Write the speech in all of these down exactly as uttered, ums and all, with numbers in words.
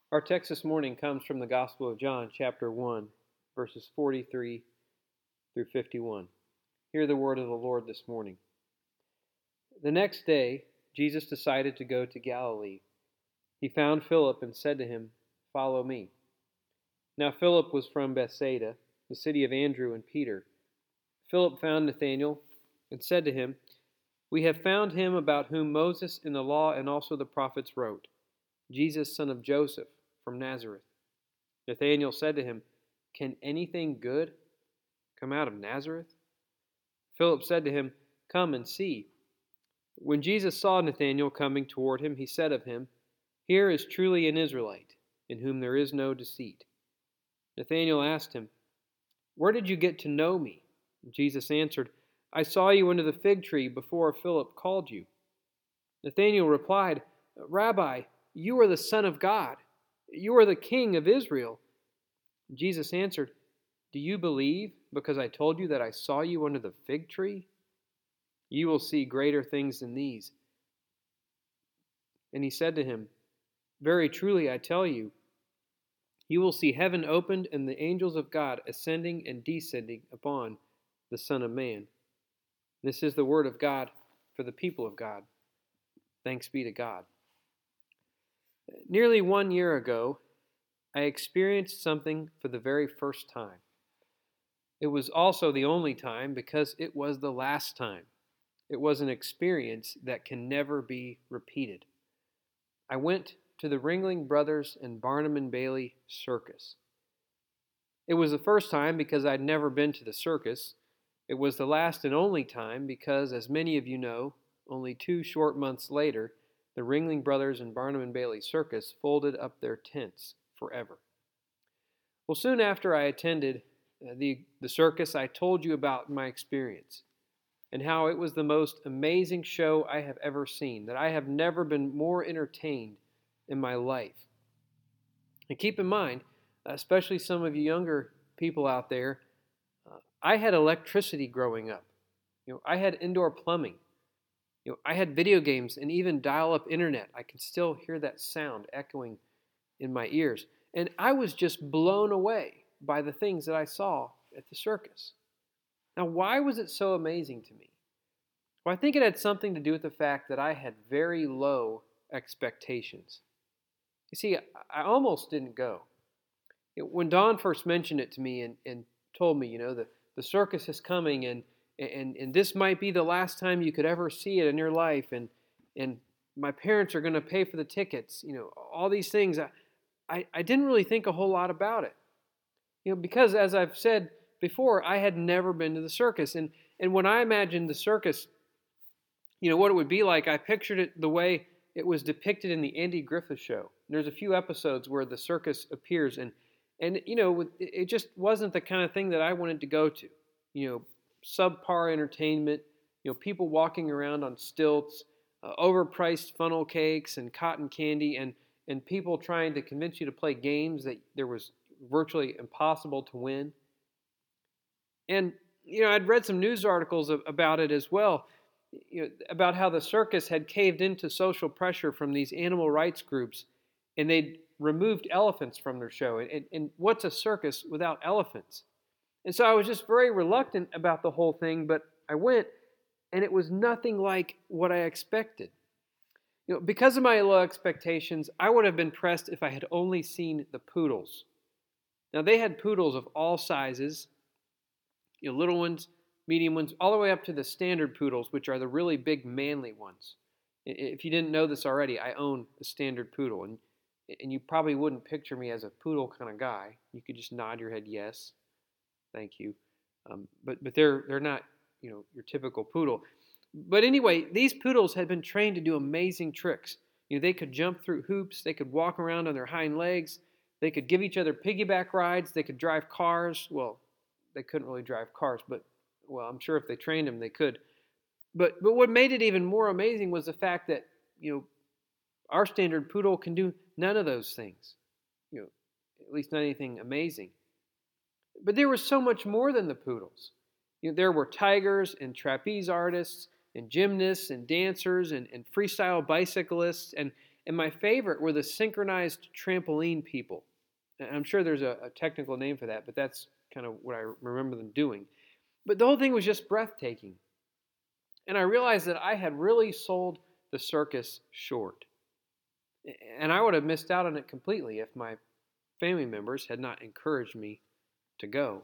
Our text this morning comes from the Gospel of John, chapter one, verses forty-three through fifty-one. Hear the word of the Lord this morning. The next day, Jesus decided to go to Galilee. He found Philip and said to him, "Follow me." Now Philip was from Bethsaida, the city of Andrew and Peter. Philip found Nathanael and said to him, "We have found him about whom Moses in the law and also the prophets wrote, Jesus, son of Joseph, from Nazareth." Nathanael said to him, "Can anything good come out of Nazareth?" Philip said to him, "Come and see." When Jesus saw Nathanael coming toward him, he said of him, "Here is truly an Israelite, in whom there is no deceit." Nathanael asked him, "Where did you get to know me?" Jesus answered, "I saw you under the fig tree before Philip called you." Nathanael replied, "Rabbi, you are the Son of God. You are the King of Israel." Jesus answered, "Do you believe because I told you that I saw you under the fig tree? You will see greater things than these." And he said to him, "Very truly I tell you, you will see heaven opened and the angels of God ascending and descending upon the Son of Man." This is the word of God for the people of God. Thanks be to God. Nearly one year ago, I experienced something for the very first time. It was also the only time because it was the last time. It was an experience that can never be repeated. I went to the Ringling Brothers and Barnum and Bailey Circus. It was the first time because I'd never been to the circus. It was the last and only time because, as many of you know, only two short months later, the Ringling Brothers and Barnum and Bailey Circus folded up their tents forever. Well, soon after I attended the, the circus, I told you about my experience and how it was the most amazing show I have ever seen, that I have never been more entertained in my life. And keep in mind, especially some of you younger people out there, uh, I had electricity growing up. You know, I had indoor plumbing. You know, I had video games and even dial-up internet. I can still hear that sound echoing in my ears. And I was just blown away by the things that I saw at the circus. Now, why was it so amazing to me? Well, I think it had something to do with the fact that I had very low expectations. You see, I almost didn't go. When Don first mentioned it to me and, and told me, you know, the, the circus is coming and, and, and this might be the last time you could ever see it in your life, and, and my parents are going to pay for the tickets, you know, all these things, I, I, I didn't really think a whole lot about it. You know, because as I've said before, I had never been to the circus. And, and when I imagined the circus, you know, what it would be like, I pictured it the way it was depicted in the Andy Griffith Show. There's a few episodes where the circus appears, and, and you know, it just wasn't the kind of thing that I wanted to go to. You know, subpar entertainment, you know, people walking around on stilts, uh, overpriced funnel cakes and cotton candy, and, and people trying to convince you to play games that there was virtually impossible to win. And, you know, I'd read some news articles about it as well, you know, about how the circus had caved into social pressure from these animal rights groups, and they'd removed elephants from their show. And, and what's a circus without elephants? And so I was just very reluctant about the whole thing, but I went, and it was nothing like what I expected. You know, because of my low expectations, I would have been impressed if I had only seen the poodles. Now, they had poodles of all sizes, you know, little ones, medium ones, all the way up to the standard poodles, which are the really big, manly ones. If you didn't know this already, I own a standard poodle, and and you probably wouldn't picture me as a poodle kind of guy. You could just nod your head yes, thank you. Um, but but they're they're not, you know, your typical poodle. But anyway, these poodles had been trained to do amazing tricks. You know, they could jump through hoops, they could walk around on their hind legs, they could give each other piggyback rides, they could drive cars. Well, they couldn't really drive cars, but well, I'm sure if they trained them, they could. But but what made it even more amazing was the fact that, you know, our standard poodle can do none of those things. You know, at least not anything amazing. But there was so much more than the poodles. You know, there were tigers and trapeze artists. and gymnasts and dancers and, and freestyle bicyclists. And, and my favorite were the synchronized trampoline people. And I'm sure there's a, a technical name for that, but that's kind of what I remember them doing. But the whole thing was just breathtaking. And I realized that I had really sold the circus short. And I would have missed out on it completely if my family members had not encouraged me to go.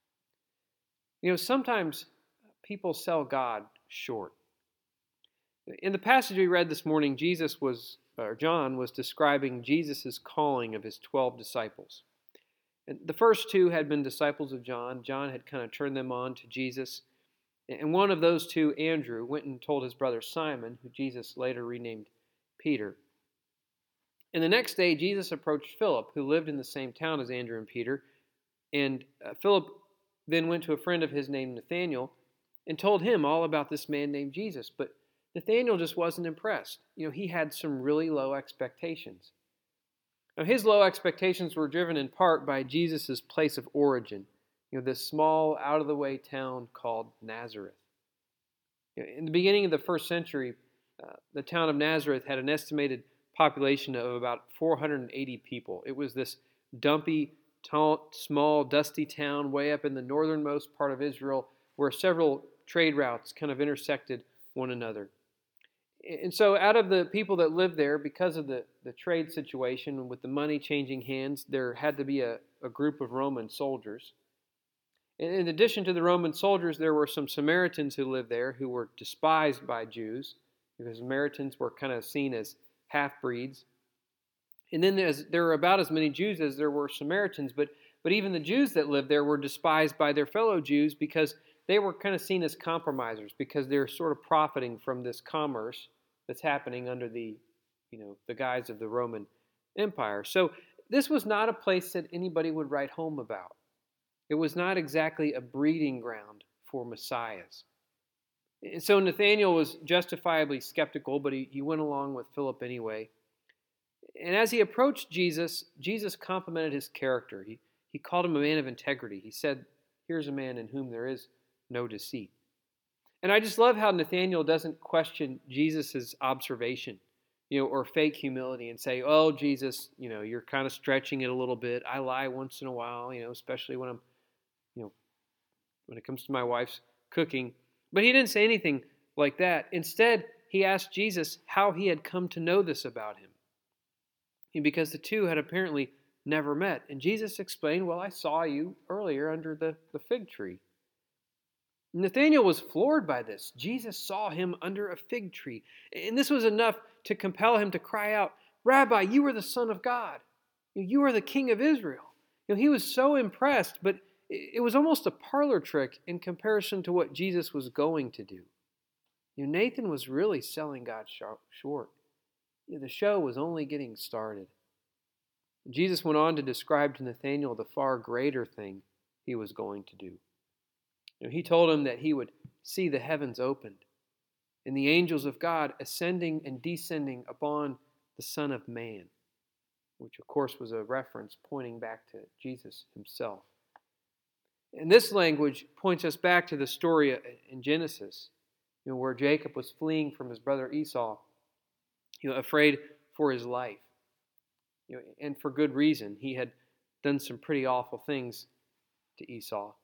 You know, sometimes people sell God short. In the passage we read this morning, Jesus was, or John was describing Jesus' calling of his twelve disciples. And the first two had been disciples of John. John had kind of turned them on to Jesus. And one of those two, Andrew, went and told his brother Simon, who Jesus later renamed Peter. And the next day, Jesus approached Philip, who lived in the same town as Andrew and Peter. And uh, Philip then went to a friend of his named Nathanael and told him all about this man named Jesus. But Nathanael just wasn't impressed. You know, he had some really low expectations. Now, his low expectations were driven in part by Jesus' place of origin, you know, this small, out-of-the-way town called Nazareth. You know, in the beginning of the first century, uh, the town of Nazareth had an estimated population of about four hundred eighty people. It was this dumpy, tall, small, dusty town way up in the northernmost part of Israel where several trade routes kind of intersected one another. And so out of the people that lived there, because of the, the trade situation with the money changing hands, there had to be a, a group of Roman soldiers. And in addition to the Roman soldiers, there were some Samaritans who lived there who were despised by Jews, because Samaritans were kind of seen as half-breeds. And then there's, there were about as many Jews as there were Samaritans, but, but even the Jews that lived there were despised by their fellow Jews because they were kind of seen as compromisers, because they're sort of profiting from this commerce that's happening under the, you know, the guise of the Roman Empire. So this was not a place that anybody would write home about. It was not exactly a breeding ground for messiahs. And so Nathanael was justifiably skeptical, but he, he went along with Philip anyway. And as he approached Jesus, Jesus complimented his character. He, he called him a man of integrity. He said, "Here's a man in whom there is no deceit." And I just love how Nathanael doesn't question Jesus' observation, you know, or fake humility and say, "Oh, Jesus, you know, you're kind of stretching it a little bit. I lie once in a while, you know, especially when I'm, you know, when it comes to my wife's cooking." But he didn't say anything like that. Instead, he asked Jesus how he had come to know this about him, because the two had apparently never met. And Jesus explained, "Well, I saw you earlier under the, the fig tree." Nathanael was floored by this. Jesus saw him under a fig tree. And this was enough to compel him to cry out, "Rabbi, you are the Son of God. You are the King of Israel." You know, he was so impressed, but it was almost a parlor trick in comparison to what Jesus was going to do. You know, Nathan was really selling God short. You know, the show was only getting started. Jesus went on to describe to Nathanael the far greater thing he was going to do. You know, he told him that he would see the heavens opened and the angels of God ascending and descending upon the Son of Man, which of course was a reference pointing back to Jesus himself. And this language points us back to the story in Genesis, you know, where Jacob was fleeing from his brother Esau, you know, afraid for his life, you know, and for good reason. He had done some pretty awful things to Esau.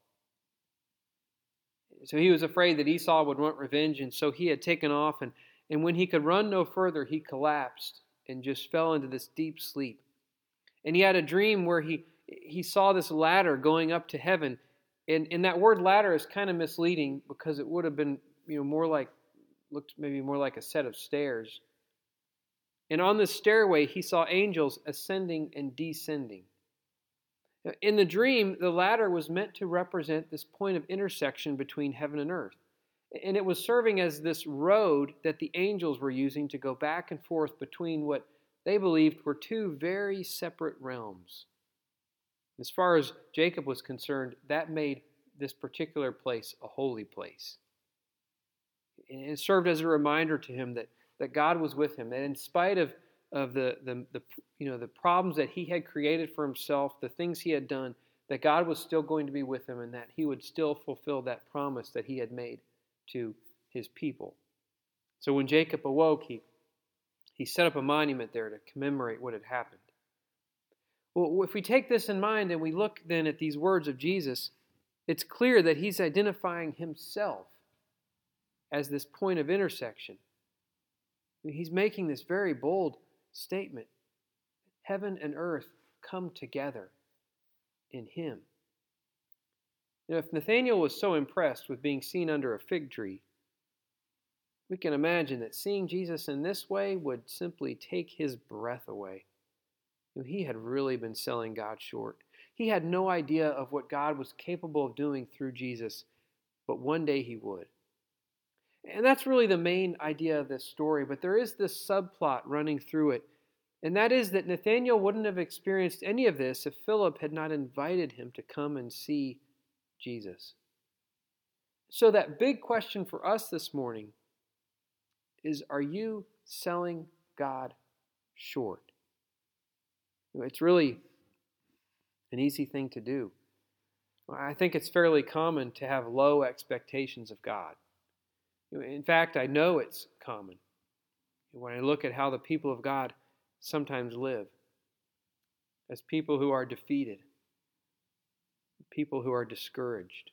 So he was afraid that Esau would want revenge, and so he had taken off, and, and when he could run no further, he collapsed and just fell into this deep sleep. And he had a dream where he, he saw this ladder going up to heaven, and, and that word ladder is kind of misleading because it would have been, you know, more like, looked maybe more like a set of stairs. And on this stairway, he saw angels ascending and descending. In the dream, the ladder was meant to represent this point of intersection between heaven and earth. And it was serving as this road that the angels were using to go back and forth between what they believed were two very separate realms. As far as Jacob was concerned, that made this particular place a holy place. And it served as a reminder to him that, that God was with him, that in spite of of the, the, the, you know, the problems that he had created for himself, the things he had done, that God was still going to be with him and that he would still fulfill that promise that he had made to his people, So when Jacob awoke, he, he set up a monument there to commemorate what had happened. Well, if we take this in mind and we look then at these words of Jesus, it's clear that he's identifying himself as this point of intersection. He's making this very bold statement. Heaven and earth come together in him. You know, if Nathanael was so impressed with being seen under a fig tree, we can imagine that seeing Jesus in this way would simply take his breath away. You know, he had really been selling God short. He had no idea of what God was capable of doing through Jesus, but one day he would. And that's really the main idea of this story, but there is this subplot running through it, and that is that Nathanael wouldn't have experienced any of this if Philip had not invited him to come and see Jesus. So that big question for us this morning is, are you selling God short? It's really an easy thing to do. I think it's fairly common to have low expectations of God. In fact, I know it's common when I look at how the people of God sometimes live as people who are defeated, people who are discouraged,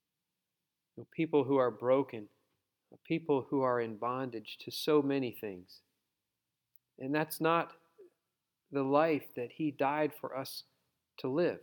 people who are broken, people who are in bondage to so many things. And that's not the life that he died for us to live.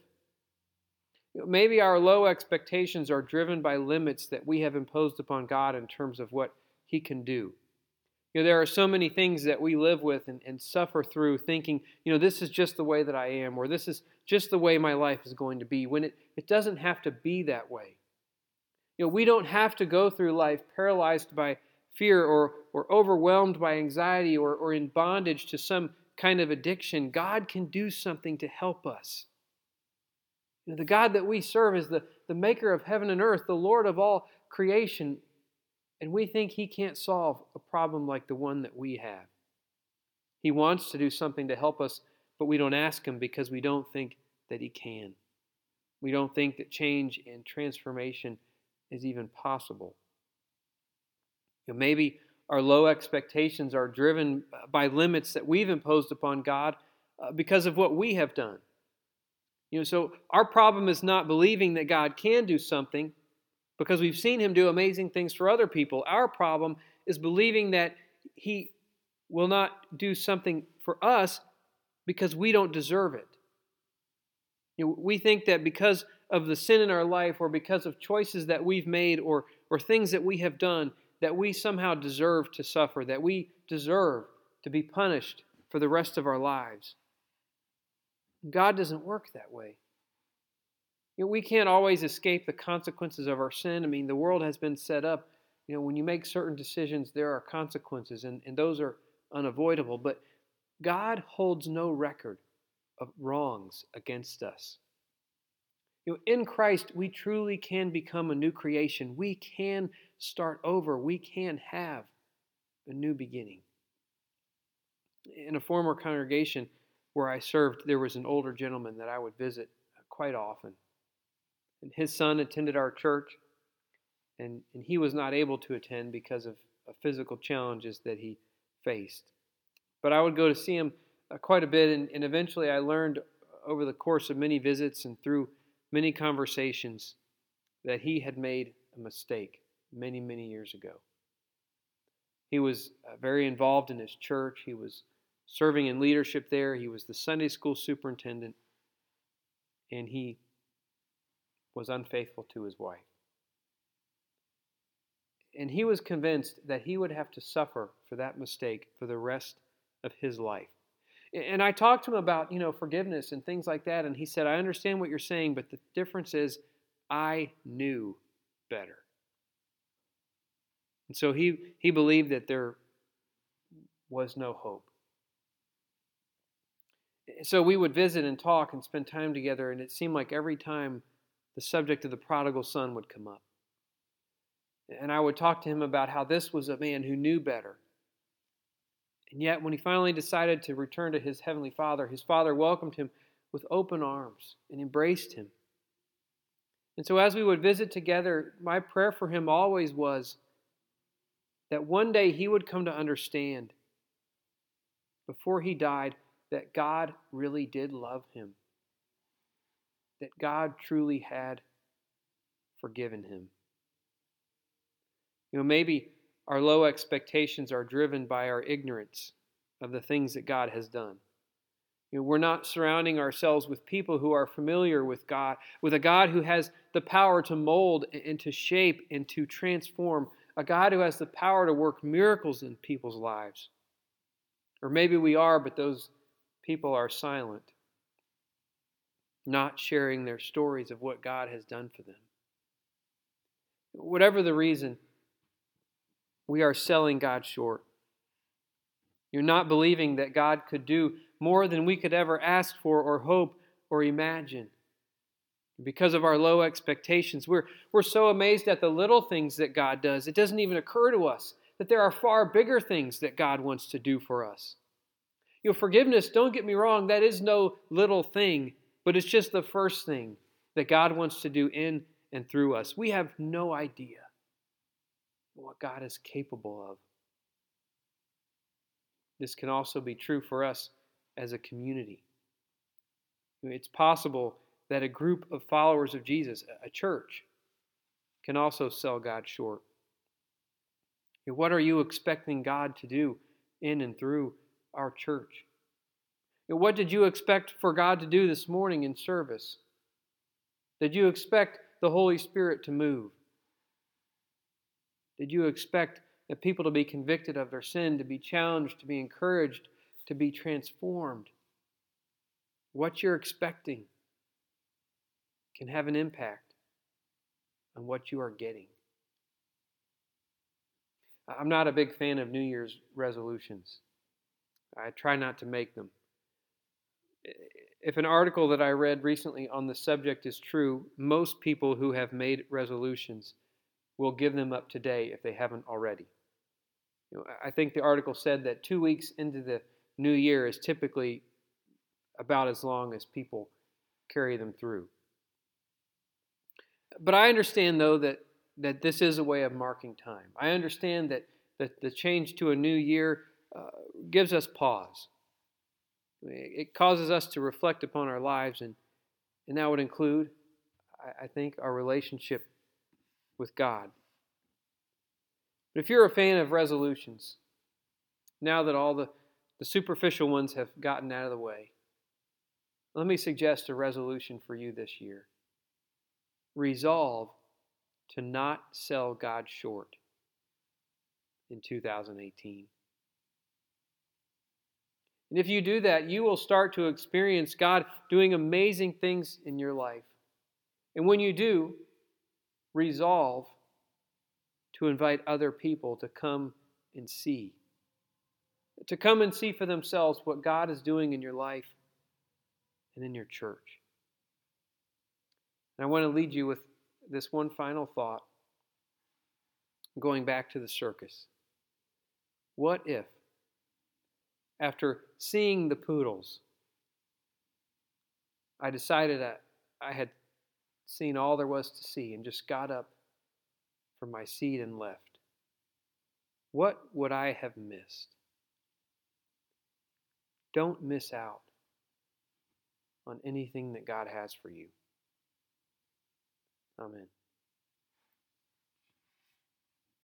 Maybe our low expectations are driven by limits that we have imposed upon God in terms of what he can do. You know, there are so many things that we live with and, and suffer through thinking, you know, this is just the way that I am, or this is just the way my life is going to be, when it, it doesn't have to be that way. You know, we don't have to go through life paralyzed by fear or, or overwhelmed by anxiety or, or in bondage to some kind of addiction. God can do something to help us. You know, the God that we serve is the, the maker of heaven and earth, the Lord of all creation, and we think he can't solve a problem like the one that we have. He wants to do something to help us, but we don't ask him because we don't think that he can. We don't think that change and transformation is even possible. You know, maybe our low expectations are driven by limits that we've imposed upon God uh, because of what we have done. You know, so our problem is not believing that God can do something because we've seen him do amazing things for other people. Our problem is believing that he will not do something for us because we don't deserve it. You know, we think that because of the sin in our life or because of choices that we've made or, or things that we have done, that we somehow deserve to suffer, that we deserve to be punished for the rest of our lives. God doesn't work that way. You know, we can't always escape the consequences of our sin. I mean, the world has been set up. You know, when you make certain decisions, there are consequences, and, and those are unavoidable. But God holds no record of wrongs against us. You know, in Christ, we truly can become a new creation. We can start over. We can have a new beginning. In a former congregation where I served, there was an older gentleman that I would visit quite often. And his son attended our church, and, and he was not able to attend because of, of physical challenges that he faced. But I would go to see him uh, quite a bit, and, and eventually I learned over the course of many visits and through many conversations that he had made a mistake many, many years ago. He was uh, very involved in his church. He was serving in leadership there. He was the Sunday school superintendent, and he was unfaithful to his wife. And he was convinced that he would have to suffer for that mistake for the rest of his life. And I talked to him about, you know, forgiveness and things like that, and he said, I understand what you're saying, but the difference is I knew better. And so he, he believed that there was no hope. So we would visit and talk and spend time together, and it seemed like every time the subject of the prodigal son would come up. And I would talk to him about how this was a man who knew better. And yet when he finally decided to return to his heavenly Father, his Father welcomed him with open arms and embraced him. And so as we would visit together, my prayer for him always was that one day he would come to understand before he died that God really did love him, that God truly had forgiven him. You know, maybe our low expectations are driven by our ignorance of the things that God has done. You know, we're not surrounding ourselves with people who are familiar with God, with a God who has the power to mold and to shape and to transform, a God who has the power to work miracles in people's lives. Or maybe we are, but those people are silent, not sharing their stories of what God has done for them. Whatever the reason, we are selling God short. You're not believing that God could do more than we could ever ask for or hope or imagine. Because of our low expectations, we're, we're so amazed at the little things that God does. It doesn't even occur to us that there are far bigger things that God wants to do for us. You know, forgiveness, don't get me wrong, that is no little thing, but it's just the first thing that God wants to do in and through us. We have no idea what God is capable of. This can also be true for us as a community. It's possible that a group of followers of Jesus, a church, can also sell God short. What are you expecting God to do in and through our church? What did you expect for God to do this morning in service? Did you expect the Holy Spirit to move? Did you expect that people to be convicted of their sin, to be challenged, to be encouraged, to be transformed? What you're expecting can have an impact on what you are getting. I'm not a big fan of New Year's resolutions. I try not to make them. If an article that I read recently on the subject is true, most people who have made resolutions will give them up today if they haven't already. You know, I think the article said that two weeks into the new year is typically about as long as people carry them through. But I understand, though, that, that this is a way of marking time. I understand that, that the change to a new year uh, gives us pause. It causes us to reflect upon our lives, and, and that would include, I, I think, our relationship with God. But if you're a fan of resolutions, now that all the, the superficial ones have gotten out of the way, let me suggest a resolution for you this year. Resolve to not sell God short in two thousand eighteen. And if you do that, you will start to experience God doing amazing things in your life. And when you do, resolve to invite other people to come and see. To come and see for themselves what God is doing in your life and in your church. And I want to lead you with this one final thought, going back to the circus. What if, after seeing the poodles, I decided that I had seen all there was to see and just got up from my seat and left? What would I have missed? Don't miss out on anything that God has for you. Amen.